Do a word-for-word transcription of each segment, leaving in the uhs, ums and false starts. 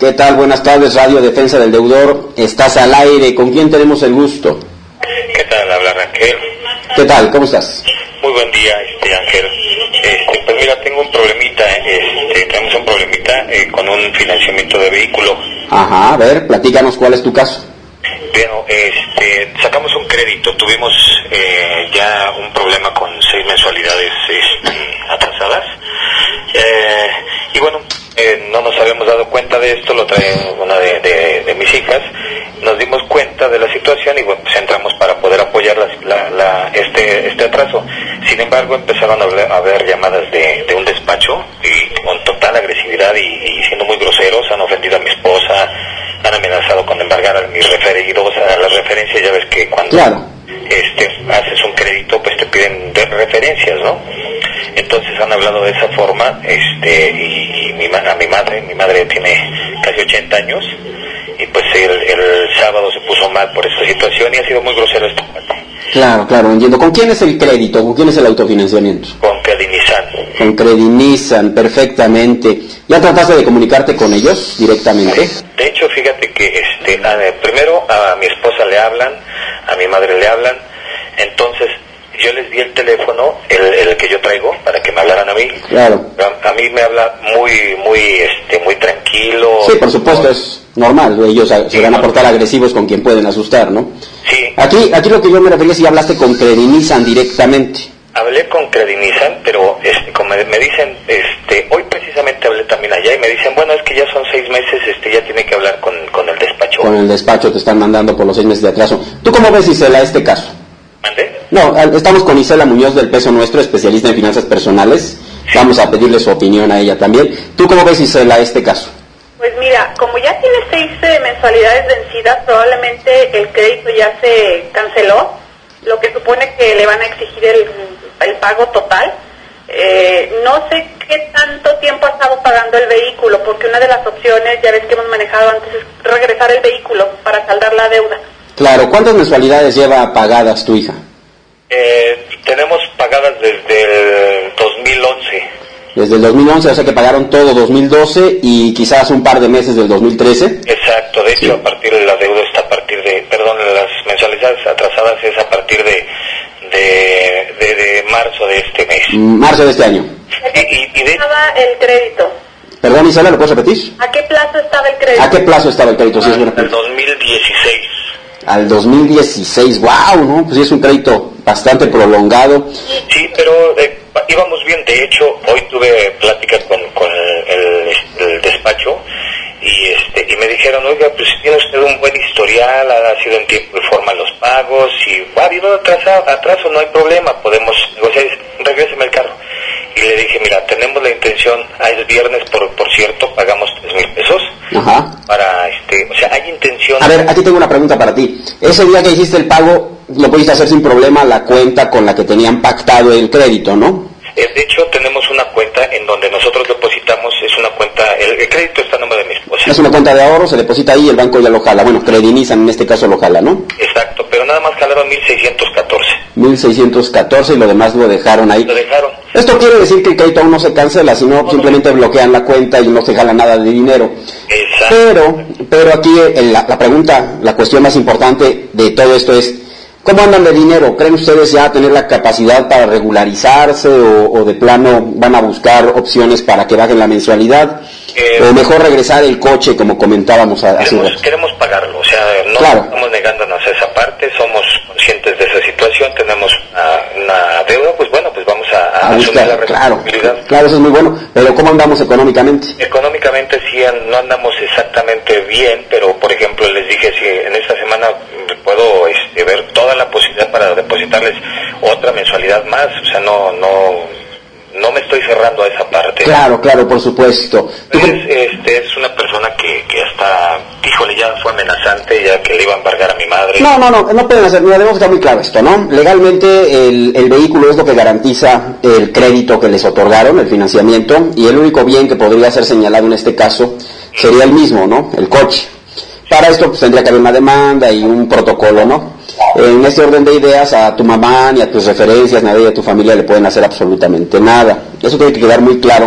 ¿Qué tal? Buenas tardes, Radio Defensa del Deudor. Estás al aire. ¿Con quién tenemos el gusto? ¿Qué tal? Habla Raquel. ¿Qué tal? ¿Cómo estás? Muy buen día, este Ángel. Este, pues mira, tengo un problemita, este, tenemos un problemita eh, con un financiamiento de vehículo. Ajá, a ver, platícanos cuál es tu caso. Bueno, este, sacamos un crédito, tuvimos eh, ya un problema con seis mensualidades este, atrasadas. Eh, y bueno, eh, no nos habíamos dado cuenta de esto, lo trae una de, de, de mis hijas. Nos dimos cuenta de la situación y bueno, pues entramos para poder apoyar la, la, la, este, este atraso. Sin embargo, empezaron a haber, a haber llamadas de, de un despacho y con total agresividad y, y siendo muy groseros, han ofendido a mi esposa, han amenazado con embargar a mis referidos, a las referencias. Ya ves que cuando claro. este, haces un crédito, pues te piden de referencias, ¿no? Entonces han hablado de esa forma, este, y, y mi, a mi madre, mi madre tiene casi ochenta años, y pues el, el sábado se puso mal por esta situación y ha sido muy grosero esta parte. Claro, claro, entiendo. ¿Con quién es el crédito? ¿Con quién es el autofinanciamiento? Con Credinizan. Con Credinizan, perfectamente. ¿Ya trataste de comunicarte con ellos directamente? De hecho, fíjate que este, a, primero a mi esposa le hablan, a mi madre le hablan, entonces yo les di el teléfono, el, el que yo traigo, para que me hablaran a mí. Claro. A, a mí me habla muy, muy, este, muy tranquilo. Sí, por supuesto, es normal. Ellos se sí, van a portar agresivos con quien pueden asustar, ¿no? Sí. Aquí, aquí lo que yo me refería es si hablaste con Credinizan directamente. Hablé con Credinizan, pero este, como me, me dicen, este, hoy precisamente hablé también allá y me dicen, bueno, es que ya son seis meses, este, ya tiene que hablar con, con el despacho. Con el despacho te están mandando por los seis meses de atraso. ¿Tú cómo ves, Isela, este caso? ¿Mande? No, estamos con Isela Muñoz del Peso Nuestro, especialista en finanzas personales. Vamos a pedirle su opinión a ella también. ¿Tú cómo ves, Isela, este caso? Pues mira, como ya tiene seis eh, mensualidades vencidas, probablemente el crédito ya se canceló, lo que supone que le van a exigir el, el pago total. Eh, no sé qué tanto tiempo ha estado pagando el vehículo, porque una de las opciones, ya ves que hemos manejado antes, es regresar el vehículo para saldar la deuda. Claro, ¿cuántas mensualidades lleva pagadas tu hija? Eh, tenemos pagadas desde el dos mil once. Desde el dos mil once, o sea que pagaron todo dos mil doce y quizás un par de meses del dos mil trece. Exacto, de hecho sí. A partir de la deuda está a partir de, perdón, las mensualidades atrasadas es a partir de de, de, de marzo de este mes. Marzo de este año. ¿A qué y, y de... estaba el crédito? Perdón, Isela, ¿lo puedes repetir? ¿A qué plazo estaba el crédito? ¿A qué plazo estaba el crédito? Sí, es buena Al dos mil dieciséis. Al dos mil dieciséis, wow, ¿no? Pues sí es un crédito bastante prolongado. Sí, pero eh, íbamos bien. De hecho, hoy tuve pláticas con, con el, el, el despacho y este y me dijeron, oiga, pues tiene usted un buen historial, ha sido en tiempo y forma los pagos y ha habido atraso, atraso, no hay problema, podemos negociar, regréseme el carro. Y le dije, mira, tenemos la intención, es viernes, por por cierto, pagamos tres mil pesos. Ajá. Para, este, o sea, hay intención... A ver, aquí tengo una pregunta para ti. Ese día que hiciste el pago, lo pudiste hacer sin problema la cuenta con la que tenían pactado el crédito, ¿no? Eh, de hecho, tenemos una cuenta en donde nosotros depositamos, es una cuenta, el, el crédito está a nombre de mi esposa. Es una cuenta de ahorro, se deposita ahí y el banco ya lo jala. Bueno, Credinizan en este caso lo jala, ¿no? Exacto, pero nada más jalaron mil seiscientos catorce. mil seiscientos catorce y lo demás lo dejaron ahí. Lo dejaron. Esto quiere decir que el crédito aún no se cancela, sino no, simplemente no. bloquean la cuenta y no se jala nada de dinero. Exacto. Pero, pero aquí la, la pregunta, la cuestión más importante de todo esto es, ¿cómo andan de dinero? ¿Creen ustedes ya tener la capacidad para regularizarse o, o de plano van a buscar opciones para que bajen la mensualidad? Eh, o mejor regresar el coche, como comentábamos hace un rato. Queremos pagarlo, o sea, no claro. estamos negándonos a esa parte, somos conscientes de esa situación, tenemos una, una deuda, pues bueno, pues vamos a, a, a buscar, la claro, claro, eso es muy bueno, pero ¿cómo andamos económicamente? Económicamente sí no andamos exactamente bien, pero por ejemplo les dije, si en esta semana puedo este, ver toda la posibilidad para depositarles otra mensualidad más, o sea, no, no... No me estoy cerrando a esa parte. Claro, claro, por supuesto. Es, este, es una persona que, que hasta, híjole, ya fue amenazante, ya que le iba a embargar a mi madre. No, no, no, no pueden hacer, no, debemos estar muy claro esto, ¿no? Legalmente el, el vehículo es lo que garantiza el crédito que les otorgaron, el financiamiento, y el único bien que podría ser señalado en este caso sería el mismo, ¿no? El coche. Para esto pues tendría que haber una demanda y un protocolo, ¿no? En este orden de ideas, a tu mamá ni a tus referencias, nadie de tu familia le pueden hacer absolutamente nada. Eso tiene que quedar muy claro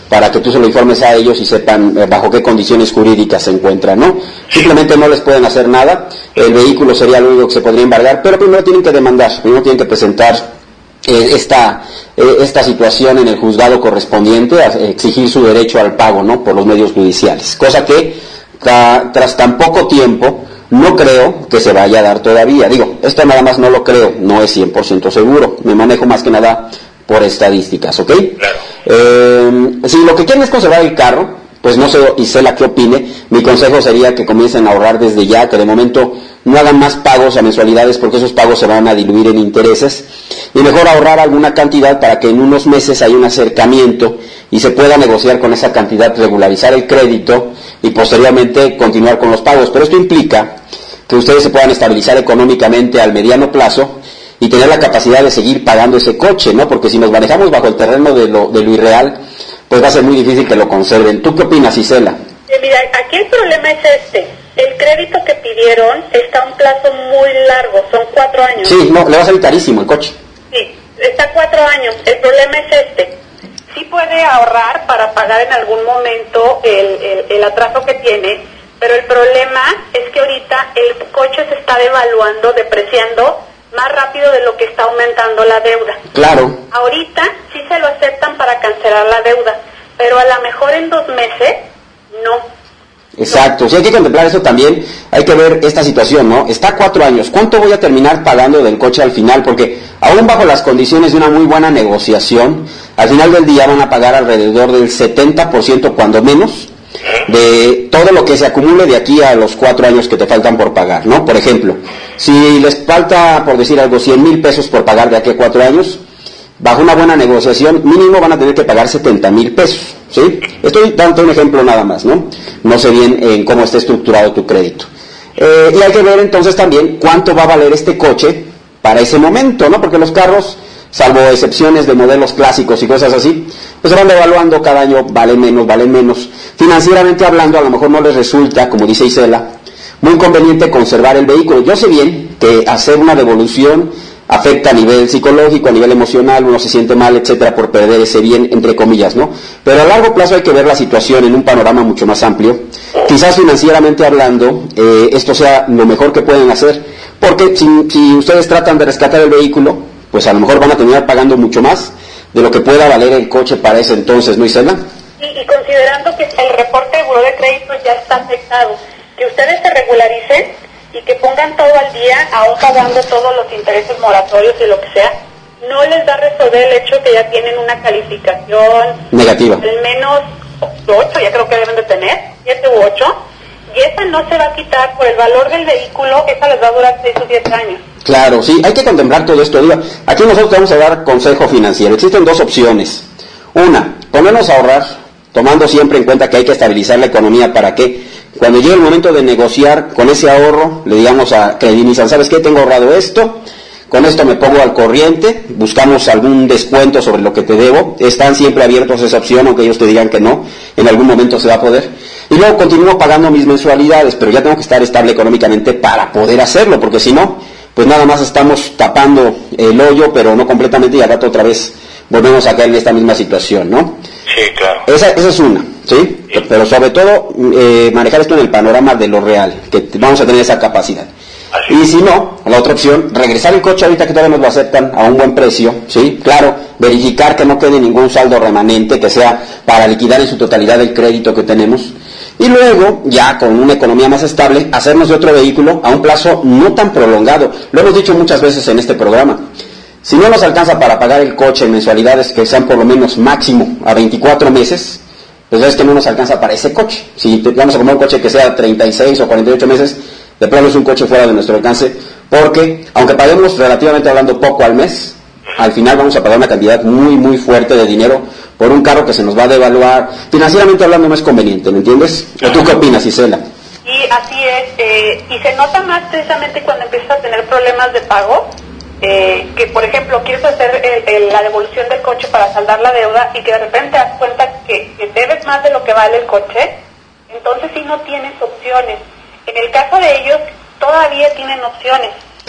para que tú se lo informes a ellos y sepan eh, bajo qué condiciones jurídicas se encuentran, ¿no? Simplemente no les pueden hacer nada, el vehículo sería lo único que se podría embargar, pero primero tienen que demandar, primero tienen que presentar eh, esta eh, esta situación en el juzgado correspondiente, a exigir su derecho al pago, ¿no? Por los medios judiciales, cosa que tra, tras tan poco tiempo no creo que se vaya a dar todavía. Digo, esto nada más no lo creo, no es cien por ciento seguro, me manejo más que nada por estadísticas, ¿ok? Claro. Eh, si lo que quieren es conservar el carro, pues no sé, Isela, qué opine. Mi consejo sería que comiencen a ahorrar desde ya, que de momento no hagan más pagos a mensualidades, porque esos pagos se van a diluir en intereses, y mejor ahorrar alguna cantidad para que en unos meses haya un acercamiento y se pueda negociar con esa cantidad, regularizar el crédito y posteriormente continuar con los pagos. Pero esto implica que ustedes se puedan estabilizar económicamente al mediano plazo y tener la capacidad de seguir pagando ese coche, ¿no? Porque si nos manejamos bajo el terreno de lo, de lo irreal, pues va a ser muy difícil que lo conserven. ¿Tú qué opinas, Isela? Eh, mira, aquí el problema es este. El crédito que pidieron está a un plazo muy largo, son cuatro años. Sí, no, le va a salir carísimo el coche. Sí, está a cuatro años. El problema es este. Sí puede ahorrar para pagar en algún momento el, el, el atraso que tiene, pero el problema es que ahorita el coche se está devaluando, depreciando más rápido de lo que está aumentando la deuda. Claro. Ahorita sí se lo aceptan para cancelar la deuda, pero a lo mejor en dos meses no. Exacto, sí hay que contemplar eso también, hay que ver esta situación, ¿no? Está a cuatro años, ¿cuánto voy a terminar pagando del coche al final? Porque aún bajo las condiciones de una muy buena negociación, al final del día van a pagar alrededor del setenta por ciento cuando menos de todo lo que se acumule de aquí a los cuatro años que te faltan por pagar, ¿no? Por ejemplo, si les falta, por decir algo, cien mil pesos por pagar de aquí a cuatro años, bajo una buena negociación, mínimo van a tener que pagar setenta mil pesos, ¿sí? Estoy dando un ejemplo nada más, ¿no? No sé bien en cómo está estructurado tu crédito. Eh, y hay que ver entonces también cuánto va a valer este coche para ese momento, ¿no? Porque los carros, salvo excepciones de modelos clásicos y cosas así, pues se van devaluando cada año, vale menos, vale menos. Financieramente hablando, a lo mejor no les resulta, como dice Isela, muy conveniente conservar el vehículo. Yo sé bien que hacer una devolución afecta a nivel psicológico, a nivel emocional, uno se siente mal, etcétera, por perder ese bien, entre comillas, ¿no? Pero a largo plazo hay que ver la situación en un panorama mucho más amplio. Quizás financieramente hablando, eh, esto sea lo mejor que pueden hacer, porque si, si ustedes tratan de rescatar el vehículo, pues a lo mejor van a terminar pagando mucho más de lo que pueda valer el coche para ese entonces, ¿no, Isela? Y, y considerando que el reporte de buró de crédito ya está afectado, que ustedes se regularicen y que pongan todo al día, aún pagando todos los intereses moratorios y lo que sea, no les va a resolver el hecho que ya tienen una calificación negativa, al menos ocho, ya creo que deben de tener, siete u ocho, y esa no se va a quitar por el valor del vehículo, esa les va a durar seis o siete años. Claro, sí, hay que contemplar todo esto. Digo, aquí nosotros vamos a dar consejo financiero. Existen dos opciones. Una, ponernos a ahorrar, tomando siempre en cuenta que hay que estabilizar la economía para que cuando llegue el momento de negociar con ese ahorro, le digamos a Credinizan, ¿sabes qué? Tengo ahorrado esto, con esto me pongo al corriente, buscamos algún descuento sobre lo que te debo, están siempre abiertos a esa opción, aunque ellos te digan que no, en algún momento se va a poder, y luego continúo pagando mis mensualidades, pero ya tengo que estar estable económicamente para poder hacerlo, porque si no, pues nada más estamos tapando el hoyo, pero no completamente, y al rato otra vez volvemos a caer en esta misma situación, ¿no? Sí, claro. Esa, esa es una, ¿sí? Sí. Pero sobre todo, eh, manejar esto en el panorama de lo real, que vamos a tener esa capacidad. Así. Y si no, la otra opción, regresar el coche ahorita que todavía nos lo aceptan a un buen precio, ¿sí? Claro, verificar que no quede ningún saldo remanente, que sea para liquidar en su totalidad el crédito que tenemos. Y luego, ya con una economía más estable, hacernos de otro vehículo a un plazo no tan prolongado. Lo hemos dicho muchas veces en este programa. Si no nos alcanza para pagar el coche en mensualidades que sean por lo menos máximo a veinticuatro meses, pues es que no nos alcanza para ese coche. Si vamos a comprar un coche que sea treinta y seis o cuarenta y ocho meses, de plano es un coche fuera de nuestro alcance, porque aunque paguemos relativamente hablando poco al mes, al final vamos a pagar una cantidad muy muy fuerte de dinero por un carro que se nos va a devaluar. Financieramente hablando no es conveniente, ¿me entiendes? ¿O tú qué opinas, Isela? Y así es, eh, y se nota más precisamente cuando empiezas a tener problemas de pago, eh, que por ejemplo quieres hacer el, el, la devolución del coche para saldar la deuda y que de repente te das cuenta que, que debes más de lo que vale el coche, entonces sí no tienes opciones. En el caso de ellos todavía tienen opciones.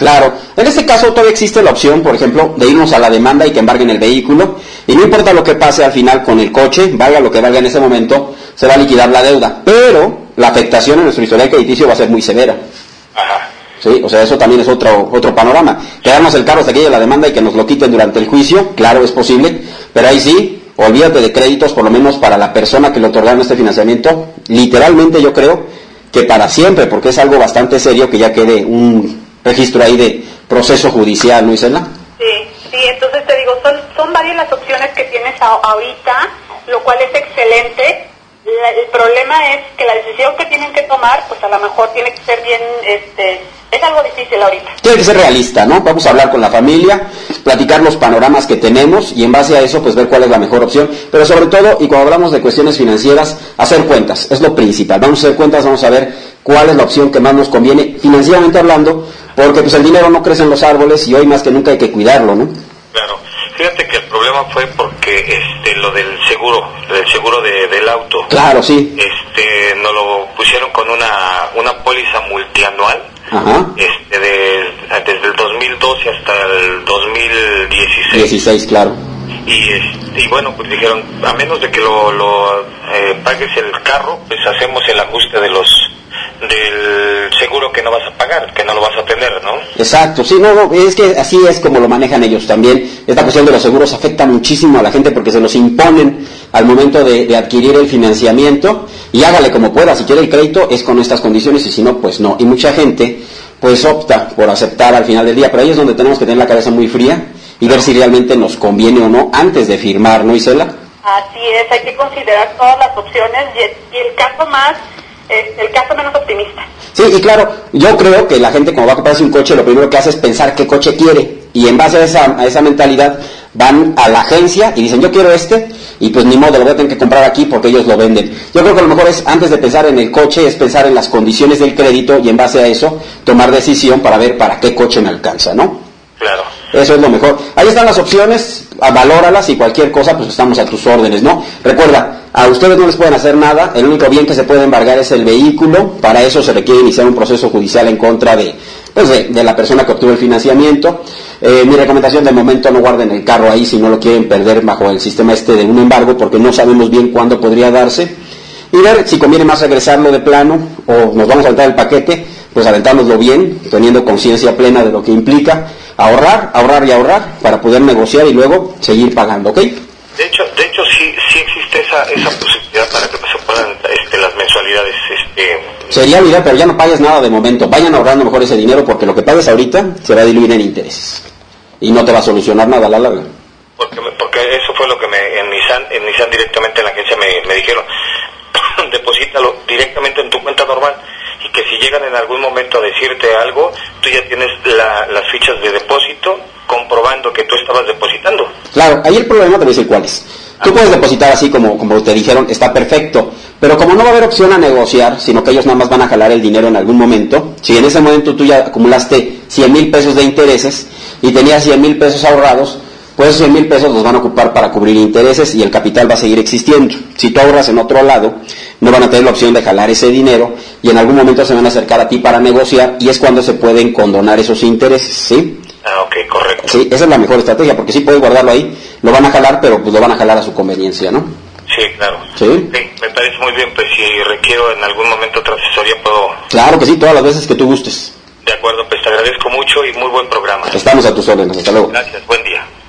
Claro, en este caso todavía existe la opción, por ejemplo, de irnos a la demanda y que embarguen el vehículo, y no importa lo que pase al final con el coche, valga lo que valga en ese momento, se va a liquidar la deuda, pero la afectación en nuestro historial crediticio va a ser muy severa. Ajá. Sí, o sea, eso también es otro otro panorama. Quedarnos el carro hasta que llegue la demanda y que nos lo quiten durante el juicio, claro, es posible, pero ahí sí, olvídate de créditos, por lo menos para la persona que le otorgaron este financiamiento, literalmente yo creo que para siempre, porque es algo bastante serio que ya quede un registro ahí de proceso judicial, ¿no, Isela? Sí, sí, entonces te digo, son, son varias las opciones que tienes a, ahorita, lo cual es excelente. La, el problema es que la decisión que tienen que tomar, pues a lo mejor tiene que ser bien, este, es algo difícil ahorita. Tiene que ser realista, ¿no? Vamos a hablar con la familia, platicar los panoramas que tenemos y en base a eso, pues ver cuál es la mejor opción. Pero sobre todo, y cuando hablamos de cuestiones financieras, hacer cuentas, es lo principal. Vamos a hacer cuentas, vamos a ver cuál es la opción que más nos conviene, financieramente hablando, porque pues el dinero no crece en los árboles y hoy más que nunca hay que cuidarlo, ¿no? Claro. Fíjate que el problema fue porque este lo del seguro, del seguro de, del auto. Claro, sí. Este nos lo pusieron con una una póliza multianual. Ajá. Este de, desde el dos mil doce hasta el dos mil dieciséis. dieciséis, claro. Y este, y bueno, pues dijeron, a menos de que lo lo eh, pagues el carro, pues hacemos el ajuste de los del seguro que no vas a pagar, que no lo vas a tener, ¿no? Exacto, sí, no, no, es que así es como lo manejan ellos también. Esta cuestión de los seguros afecta muchísimo a la gente porque se los imponen al momento de, de adquirir el financiamiento y hágale como pueda, si quiere el crédito es con estas condiciones y si no, pues no. Y mucha gente pues opta por aceptar al final del día, pero ahí es donde tenemos que tener la cabeza muy fría y ver si realmente nos conviene o no antes de firmar, ¿no, Isela? Así es, hay que considerar todas las opciones y, y el caso más, eh, el caso menos optimista. Sí, y claro, yo creo que la gente cuando va a comprarse un coche lo primero que hace es pensar qué coche quiere y en base a esa, a esa mentalidad van a la agencia y dicen yo quiero este y pues ni modo lo voy a tener que comprar aquí porque ellos lo venden. Yo creo que a lo mejor es antes de pensar en el coche es pensar en las condiciones del crédito y en base a eso tomar decisión para ver para qué coche me alcanza, ¿no? Claro. Eso es lo mejor. Ahí están las opciones, valóralas y cualquier cosa, pues estamos a tus órdenes, ¿no? Recuerda, a ustedes no les pueden hacer nada, el único bien que se puede embargar es el vehículo, para eso se requiere iniciar un proceso judicial en contra de, pues de, de la persona que obtuvo el financiamiento. Eh, mi recomendación de momento, no guarden el carro ahí si no lo quieren perder bajo el sistema este de un embargo, porque no sabemos bien cuándo podría darse. Y ver si conviene más regresarlo de plano o nos vamos a saltar el paquete, pues aventárnoslo bien, teniendo conciencia plena de lo que implica. Ahorrar, ahorrar y ahorrar para poder negociar y luego seguir pagando, ¿ok? De hecho, de hecho sí, sí existe esa, esa posibilidad para que se puedan este, las mensualidades. Este... Sería mira, pero ya no pagues nada de momento. Vayan ahorrando mejor ese dinero porque lo que pagues ahorita se va a diluir en intereses y no te va a solucionar nada a la larga. Porque, porque eso fue lo que me, en Nissan, en Nissan directamente en la agencia me, me dijeron, deposítalo directamente en tu cuenta normal. Y que si llegan en algún momento a decirte algo, tú ya tienes la, las fichas de depósito comprobando que tú estabas depositando. Claro, ahí el problema te dice cuál es. Tú ah, puedes depositar así como, como te dijeron, está perfecto, pero como no va a haber opción a negociar, sino que ellos nada más van a jalar el dinero en algún momento, si en ese momento tú ya acumulaste cien mil pesos de intereses y tenías cien mil pesos ahorrados, pues esos cien mil pesos los van a ocupar para cubrir intereses y el capital va a seguir existiendo. Si tú ahorras en otro lado, no van a tener la opción de jalar ese dinero y en algún momento se van a acercar a ti para negociar y es cuando se pueden condonar esos intereses, ¿sí? Ah, ok, correcto. Sí, esa es la mejor estrategia, porque sí puedes guardarlo ahí, lo van a jalar, pero pues lo van a jalar a su conveniencia, ¿no? Sí, claro. ¿Sí? Sí, me parece muy bien, pues si requiero en algún momento otra asesoría puedo... Claro que sí, todas las veces que tú gustes. De acuerdo, pues te agradezco mucho y muy buen programa. Estamos a tus órdenes, hasta luego. Gracias, buen día.